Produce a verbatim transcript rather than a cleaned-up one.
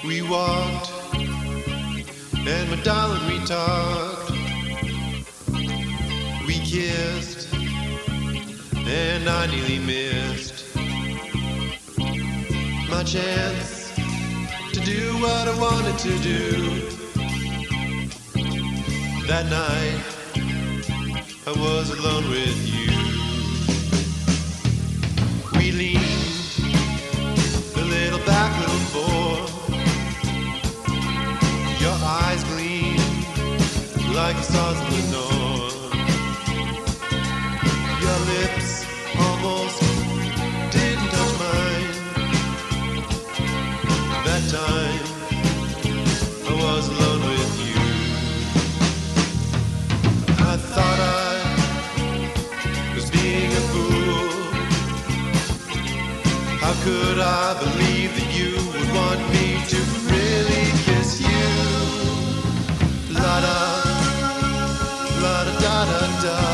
We walked, and my darling, we talked. We kissed, and I nearly missed my chance to do what I wanted to do. That night, I was alone with you. We leaned a little back, little forward. Your eyes gleamed like the stars in the north. Your lips almost didn't touch mine. That time, I was alone with you. I thought I was being a fool. How could I believe that you would want me to really kiss you? La da, la da da da da.